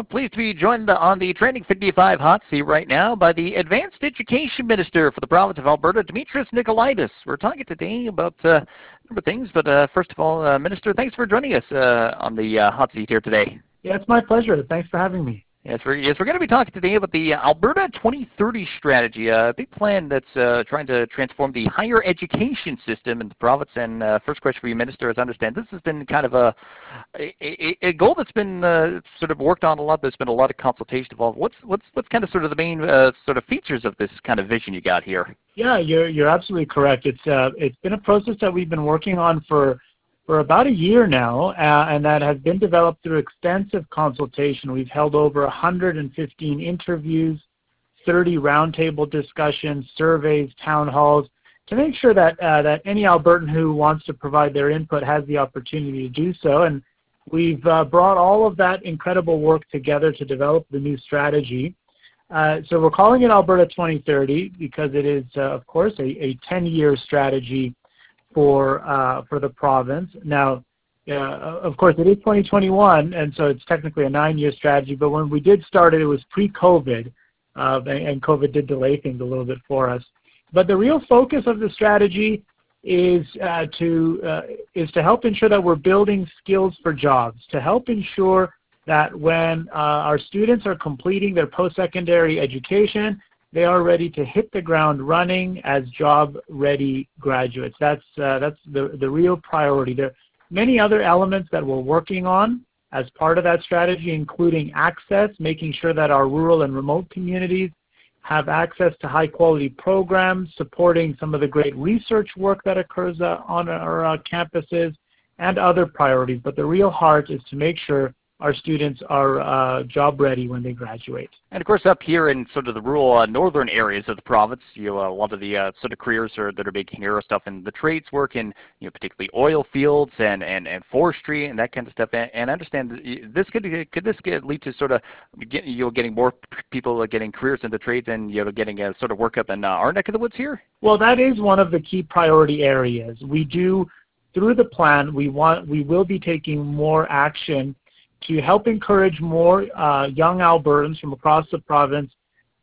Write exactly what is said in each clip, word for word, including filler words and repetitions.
Well, pleased to be joined on the Training fifty-five hot seat right now by the Advanced Education Minister for the province of Alberta, Dimitris Nikolaitis. We're talking today about uh, a number of things, but uh, first of all, uh, Minister, thanks for joining us uh, on the uh, hot seat here today. Yeah, it's my pleasure. Thanks for having me. Yes, we're, yes, we're going to be talking today about the Alberta twenty thirty strategy, a big plan that's uh, trying to transform the higher education system in the province. And uh, first question for you, Minister, as I understand, this has been kind of a, a, a goal that's been uh, sort of worked on a lot. There's been a lot of consultation involved. What's what's what's kind of sort of the main uh, sort of features of this kind of vision you got here? Yeah, you're you're absolutely correct. It's uh, it's been a process that we've been working on for. for about a year now, uh, and that has been developed through extensive consultation. We've held over one hundred fifteen interviews, thirty roundtable discussions, surveys, town halls, to make sure that uh, that any Albertan who wants to provide their input has the opportunity to do so. And we've uh, brought all of that incredible work together to develop the new strategy. Uh, so we're calling it Alberta twenty thirty because it is, uh, of course, a ten-year strategy for uh, for the province. Now, uh, of course, it is twenty twenty-one, and so it's technically a nine-year strategy, but when we did start it, it was pre-COVID, uh, and, and COVID did delay things a little bit for us. But the real focus of the strategy is uh, to uh, is to help ensure that we're building skills for jobs, to help ensure that when uh, our students are completing their post-secondary education, they are ready to hit the ground running as job-ready graduates. That's uh, that's the the real priority. There are many other elements that we're working on as part of that strategy, including access, making sure that our rural and remote communities have access to high-quality programs, supporting some of the great research work that occurs uh, on our uh, campuses, and other priorities. But the real heart is to make sure our students are uh, job ready when they graduate. And of course, up here in sort of the rural uh, northern areas of the province, you know, a lot of the uh, sort of careers are, that are making hero stuff in the trades work in, you know, particularly oil fields and, and, and forestry and that kind of stuff. And, and I understand this could could this get, lead to sort of get, you know, getting more people getting careers in the trades and, you know, getting a sort of work up in uh, our neck of the woods here? Well, that is one of the key priority areas. We do, through the plan, we want we will be taking more action to help encourage more uh, young Albertans from across the province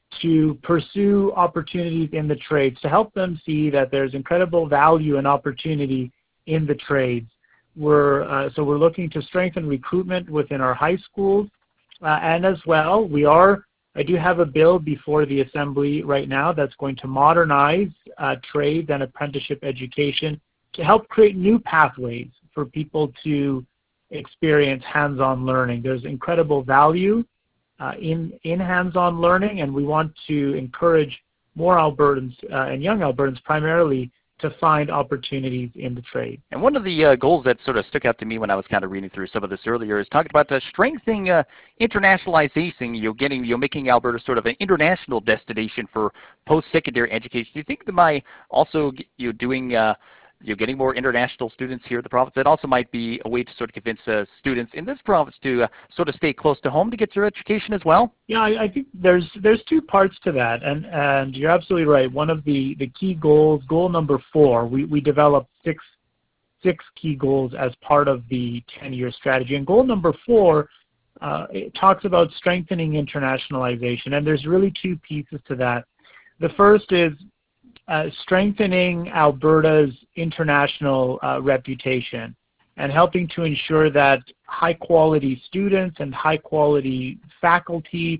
to pursue opportunities in the trades, to help them see that there's incredible value and opportunity in the trades. We're, uh, so we're looking to strengthen recruitment within our high schools, uh, and as well, we are, I do have a bill before the Assembly right now that's going to modernize uh, trades and apprenticeship education to help create new pathways for people to experience hands-on learning. There's incredible value uh, in, in hands-on learning, and we want to encourage more Albertans uh, and young Albertans primarily to find opportunities in the trade. And one of the uh, goals that sort of stuck out to me when I was kind of reading through some of this earlier is talking about uh, strengthening uh, internationalization, you know, getting, you know, making Alberta sort of an international destination for post-secondary education. Do you think that by also, you know, doing uh, You're getting more international students here in the province, that also might be a way to sort of convince uh, students in this province to uh, sort of stay close to home to get their education as well? Yeah, I, I think there's there's two parts to that, and and you're absolutely right. One of the the key goals, goal number four, we we developed six six key goals as part of the ten-year strategy, and goal number four uh, it talks about strengthening internationalization, and there's really two pieces to that. The first is Uh, strengthening Alberta's international uh, reputation and helping to ensure that high-quality students and high-quality faculty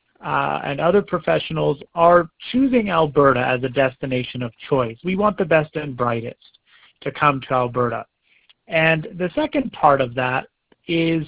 uh, and other professionals are choosing Alberta as a destination of choice. We want the best and brightest to come to Alberta. And the second part of that is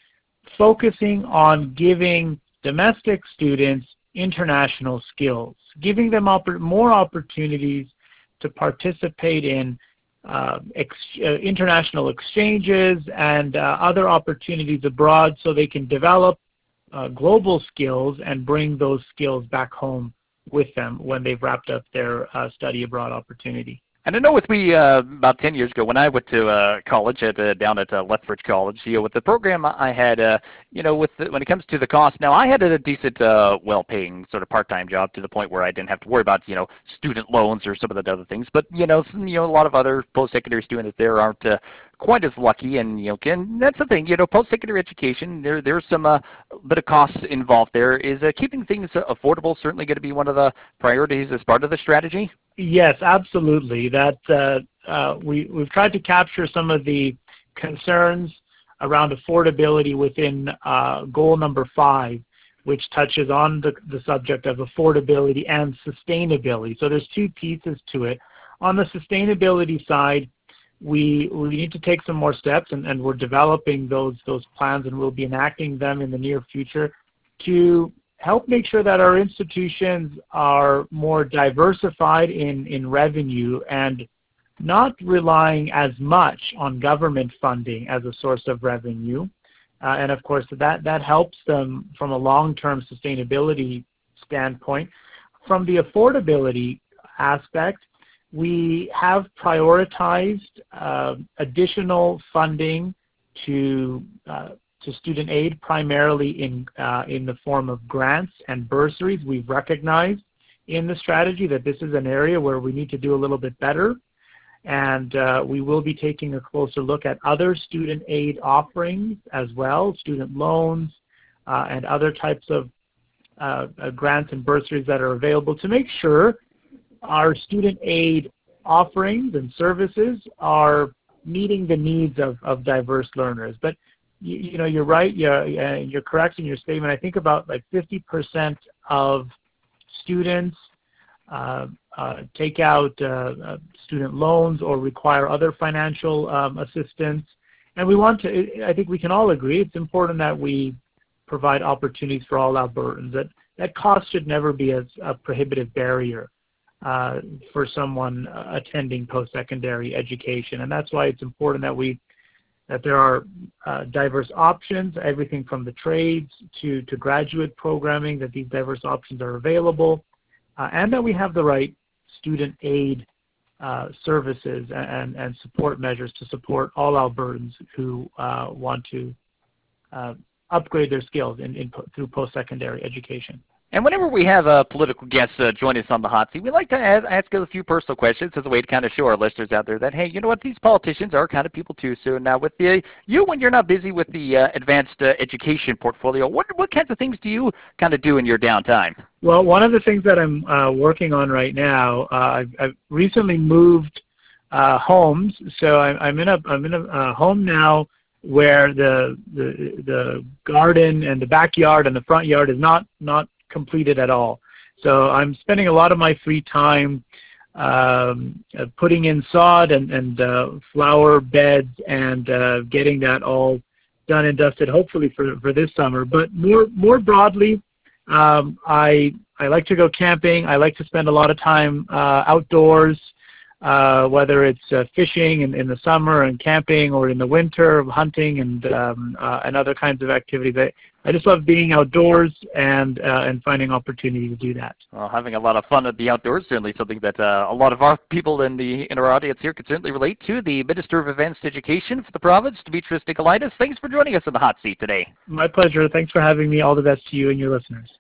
focusing on giving domestic students international skills, giving them oppor more opportunities to participate in uh, ex uh, international exchanges and uh, other opportunities abroad so they can develop uh, global skills and bring those skills back home with them when they've wrapped up their uh, study abroad opportunity. And I know with me, uh, about ten years ago, when I went to uh, college at uh, down at uh, Lethbridge College, you know, with the program I had, uh, you know, with the, when it comes to the cost, now I had a decent, uh, well-paying sort of part-time job to the point where I didn't have to worry about, you know, student loans or some of the other things. But you know, some, you know, a lot of other post-secondary students there aren't uh, quite as lucky, and you know, can that's the thing, you know, post-secondary education, there there's some uh, bit of costs involved. There is uh, keeping things affordable certainly going to be one of the priorities as part of the strategy. Yes, absolutely. That uh, uh, we we've tried to capture some of the concerns around affordability within uh, goal number five, which touches on the, the subject of affordability and sustainability. So there's two pieces to it. On the sustainability side, we we need to take some more steps, and, and we're developing those those plans, and we'll be enacting them in the near future to help make sure that our institutions are more diversified in, in revenue and not relying as much on government funding as a source of revenue. Uh, and of course, that, that helps them from a long-term sustainability standpoint. From the affordability aspect, we have prioritized uh, additional funding to uh, to student aid, primarily in uh, in the form of grants and bursaries. We've recognized in the strategy that this is an area where we need to do a little bit better, and uh, we will be taking a closer look at other student aid offerings as well, student loans uh, and other types of uh, uh, grants and bursaries that are available to make sure our student aid offerings and services are meeting the needs of, of diverse learners. But You, you know, you're right. You're, you're correct in your statement. I think about like fifty percent of students uh, uh, take out uh, uh, student loans or require other financial um, assistance. And we want to, I think we can all agree, it's important that we provide opportunities for all Albertans. That, that cost should never be a, a prohibitive barrier uh, for someone attending post-secondary education. And that's why it's important that we that there are uh, diverse options, everything from the trades to, to graduate programming, that these diverse options are available, uh, and that we have the right student aid uh, services and, and support measures to support all Albertans who uh, want to uh, upgrade their skills in, in, through post-secondary education. And whenever we have uh, political guests uh, join us on the hot seat, we like to ask, ask a few personal questions as a way to kind of show our listeners out there that, hey, you know what, these politicians are kind of people too. So now with the, you, when you're not busy with the uh, advanced uh, education portfolio, what, what kinds of things do you kind of do in your downtime? Well, one of the things that I'm uh, working on right now, uh, I've, I've recently moved uh, homes. So I'm, I'm in a, I'm in a uh, home now where the, the, the garden and the backyard and the front yard is not, not completed at all. So I'm spending a lot of my free time um, uh, putting in sod and, and uh, flower beds and uh, getting that all done and dusted, hopefully for, for this summer. But more more broadly, um, I I like to go camping. I like to spend a lot of time uh, outdoors, uh, whether it's uh, fishing in, in the summer and camping, or in the winter hunting and um, uh, and other kinds of activities. I, I just love being outdoors and uh, and finding opportunity to do that. Well, having a lot of fun at the outdoors, certainly something that uh, a lot of our people in the in our audience here could certainly relate to. The Minister of Advanced Education for the province, Dimitris Nikolaitis, thanks for joining us in the hot seat today. My pleasure. Thanks for having me. All the best to you and your listeners.